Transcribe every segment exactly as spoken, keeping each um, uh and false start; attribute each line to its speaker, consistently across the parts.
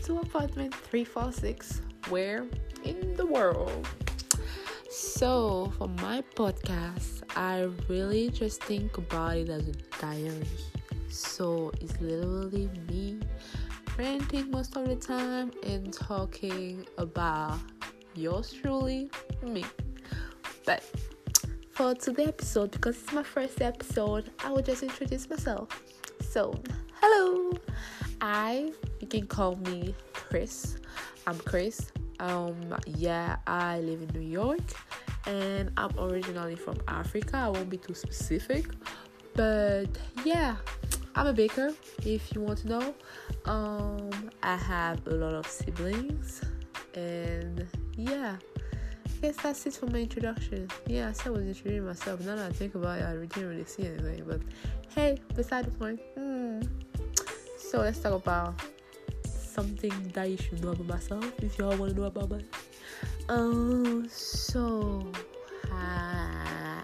Speaker 1: to apartment three four six. Where in the world? So, for my podcast, I really just think about it as a diary. So, it's literally me ranting most of the time and talking about yours truly, me. But for today's episode, because it's my first episode, I will just introduce myself. So, hello. I, you can call me Chris. I'm Chris. Um, yeah, I live in New York, and I'm originally from Africa. I won't be too specific, but yeah, I'm a baker. If you want to know, um, I have a lot of siblings, and yeah, I guess that's it for my introduction. Yeah, I said I was introducing myself. Now that I think about it, I didn't really see anything. But hey, beside the point. Hmm. So let's talk about something that you should know about myself if y'all want to know about me. Um, so, uh,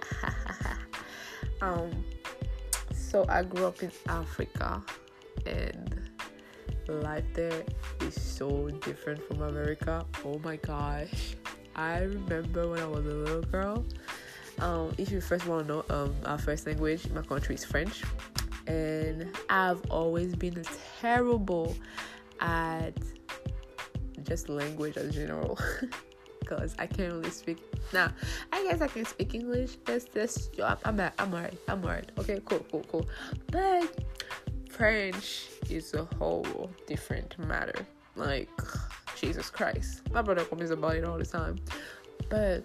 Speaker 1: um, so I grew up in Africa, and life there is so different from America. Oh my gosh, I remember when I was a little girl. Um, if you first want to know, um, our first language in my country is French. And I've always been terrible at just language as general, because I can't really speak. Now, I guess I can speak English. That's that's I'm I'm I'm alright. I'm alright. Okay, cool, cool, cool. But French is a whole different matter. Like, Jesus Christ, my brother comments about it all the time. But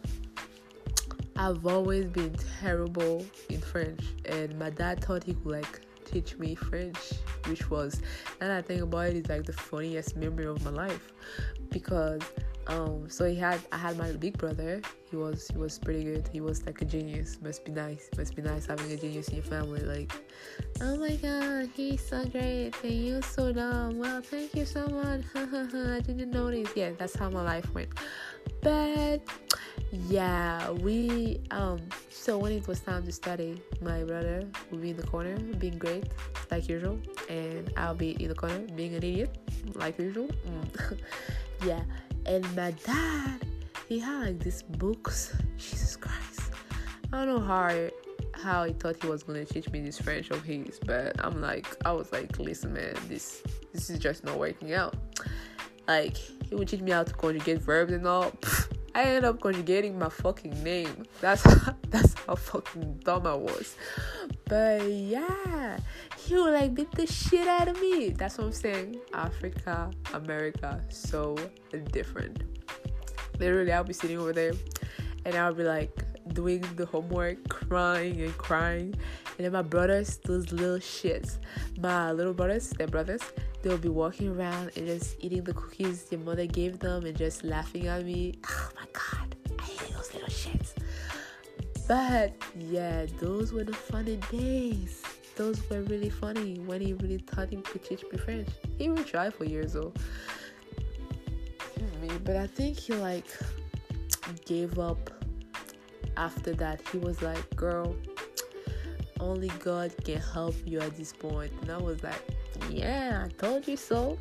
Speaker 1: I've always been terrible in French, and my dad thought he could like teach me French, which was, and I think about it, is like the funniest memory of my life, because um so he had I had my big brother. He was he was pretty good. He was like a genius. Must be nice. Must be nice having a genius in your family. Like, oh my god, he's so great and you're so dumb. Well, thank you so much. I didn't notice. Yeah, that's how my life went. But yeah, we um so when it was time to study, my brother would be in the corner being great like usual, and I'll be in the corner being an idiot like usual. mm. Yeah, and my dad, he had like these books. Jesus Christ, I don't know how I, how he thought he was gonna teach me this French of his, but I'm like I was like, listen man, this this is just not working out. Like, he would teach me how to conjugate verbs and all. I ended up conjugating my fucking name. That's how, that's how fucking dumb I was. But yeah, he would like beat the shit out of me. That's what I'm saying. Africa, America, so different. Literally, I'll be sitting over there, and I'll be like doing the homework, crying and crying. And then my brothers, those little shits, my little brothers, their brothers, they'll be walking around and just eating the cookies their mother gave them and just laughing at me. Oh my god, I hate those little shits. But yeah, those were the funny days. Those were really funny when he really thought he could teach me French. He even tried for years though. Excuse me, but I think he like gave up after that. He was like, girl, only God can help you at this point. And I was like, yeah, I told you so.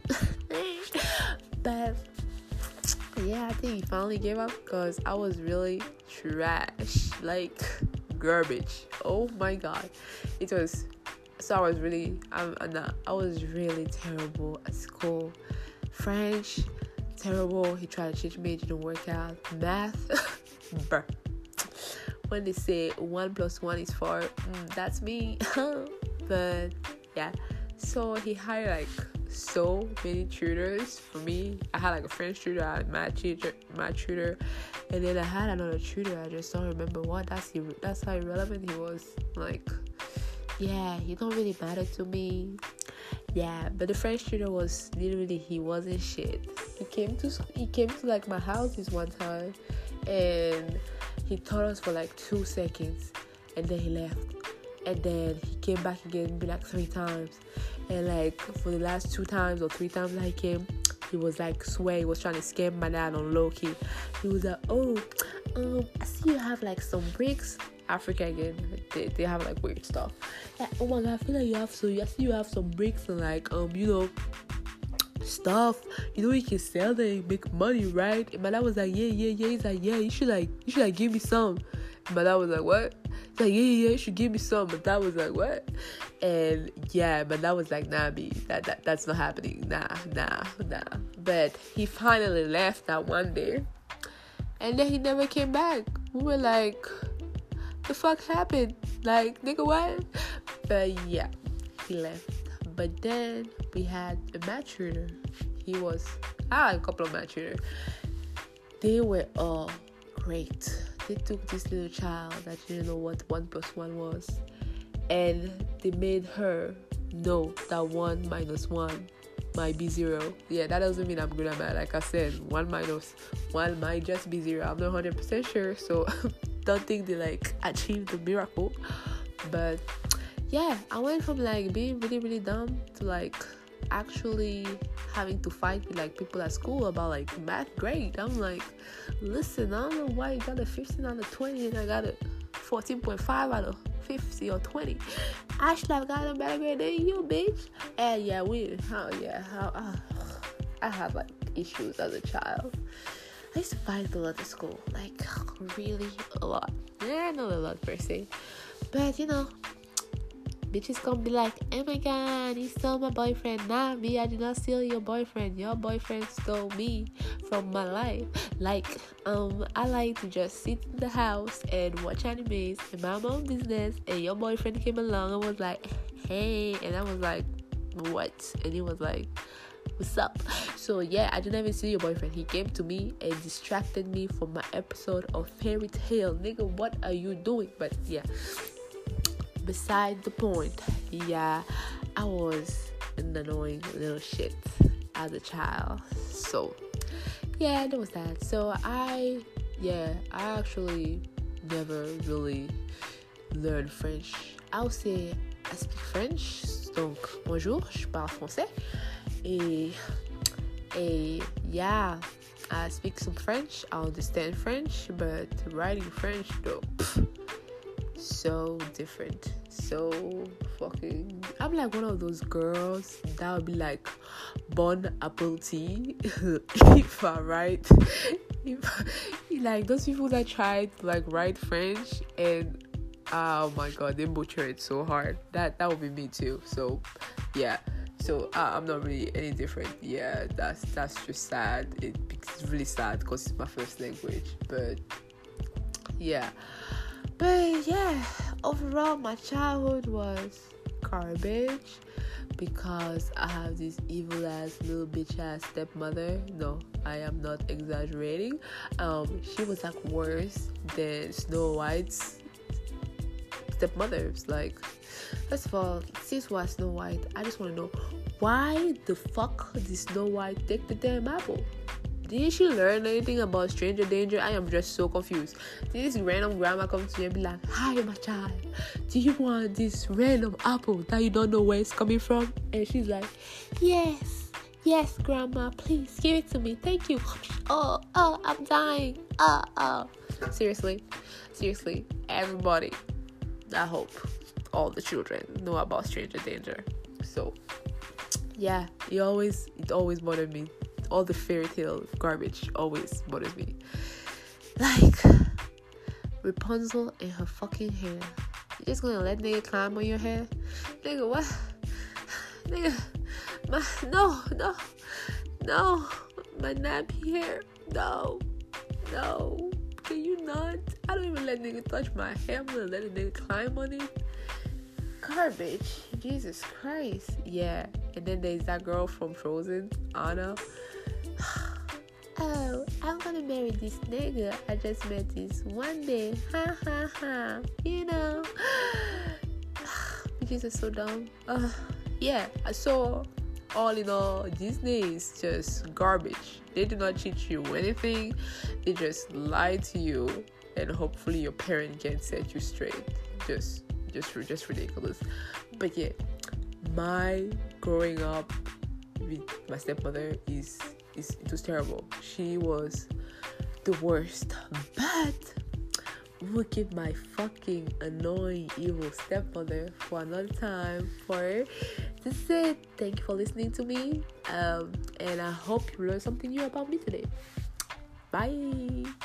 Speaker 1: But yeah, I think he finally gave up, because I was really trash, like garbage. Oh my god, it was. So I was really, I'm, I'm not, I was really terrible at school. French, terrible. He tried to teach me, it didn't work out. Math, bruh. When they say one plus one is four, mm, that's me. But yeah, so he hired like so many tutors for me. I had like a French tutor, I had math tutor, math tutor, and then I had another tutor. I just don't remember what. That's that's how irrelevant he was. Like, yeah, he don't really matter to me. Yeah, but the French tutor was literally, he wasn't shit. He came to he came to like my house this one time, and he taught us for like two seconds, and then he left. And then he came back again, maybe like three times. And like for the last two times or three times that he came, he was like swear he was trying to scam my dad on low key. He was like, oh, um, I see you have like some bricks. Africa again, they, they have like weird stuff. Yeah, oh my god, I feel like you have so I see you have some bricks and like um you know stuff. You know, you can sell them and make money, right? And my dad was like, yeah, yeah, yeah. He's like, yeah, you should like, you should like give me some. And my dad was like, what? He's like, yeah, yeah, yeah, you should give me some. But dad was like, what? And yeah, but that was like, nah, B, that, that that's not happening. Nah, nah, nah. But he finally left that one day, and then he never came back. We were like, the fuck happened? Like, nigga, what? But yeah, he left. But then we had a match tutor. He was, I had a couple of match tutors. They were all great. They took this little child that didn't know what one plus one was, and they made her know that one minus one might be zero. Yeah, that doesn't mean I'm good at math. Like I said, one minus one might just be zero. I'm not one hundred percent sure, so don't think they like achieved the miracle. But yeah, I went from like being really really dumb to like actually having to fight with like people at school about like math grade. I'm like, listen, I don't know why you got a fifteen out of twenty and I got a fourteen point five out of fifty or twenty. I should have got a better grade than you, bitch. And yeah, we, oh yeah, how, uh, I have like issues as a child. I used to fight a lot at school, like really a lot. Yeah, not a lot per se, but you know, bitches gonna be like, oh my god, he stole my boyfriend. Nah, me, I did not steal your boyfriend. Your boyfriend stole me from my life. Like, um, I like to just sit in the house and watch animes and mind my own business. And your boyfriend came along and was like, hey. And I was like, what? And he was like, what's up? So yeah, I didn't even see your boyfriend. He came to me and distracted me from my episode of Fairy Tail. Nigga, what are you doing? But yeah, beside the point, yeah, I was an annoying little shit as a child. So yeah, there was that. So I, yeah, I actually never really learned French. I would say I speak French. Donc bonjour, je parle français. Et, et yeah, I speak some French. I understand French, but writing French though, pff, so different, so fucking. I'm like one of those girls that would be like bon apple tea if I write. If like those people that try to like write French and oh my god, they butcher it so hard. That that would be me too. So yeah. So uh, I'm not really any different. Yeah, that's that's just sad. It, it's really sad because it's my first language. But yeah, but yeah. Overall, my childhood was garbage because I have this evil ass little bitch ass stepmother. No, I am not exaggerating. Um, she was like worse than Snow White's stepmother. It's like, first of all, since we're Snow White, I just want to know, why the fuck did Snow White take the damn apple? Didn't she learn anything about stranger danger? I am just so confused. Did this random grandma come to me and be like, hi my child, do you want this random apple that you don't know where it's coming from? And she's like, yes, yes grandma, please give it to me, thank you. Oh, oh, I'm dying. Oh, oh. Seriously, seriously, everybody, I hope all the children know about stranger danger. So yeah, it always it always bothered me. All the fairy tale garbage always bothers me. Like Rapunzel and her fucking hair. You just gonna let nigga climb on your hair? Nigga, what? Nigga, my no, no, no, my nappy hair. No, no. Can you not? I don't even let nigga touch my hair. I'm gonna let a nigga climb on it. Garbage. Jesus Christ. Yeah. And then there's that girl from Frozen, Anna. Oh, I'm gonna marry this nigga I just met this one day. Ha ha ha. You know. Bitches are so dumb. Uh, yeah. So all in all, Disney is just garbage. They do not teach you anything. They just lie to you, and hopefully your parent can set you straight. Just, just, just ridiculous. But yeah, my growing up with my stepmother is is it was terrible. She was the worst. But we'll keep my fucking annoying evil stepmother for another time. For this is it. Thank you for listening to me. Um, and I hope you learned something new about me today. Bye.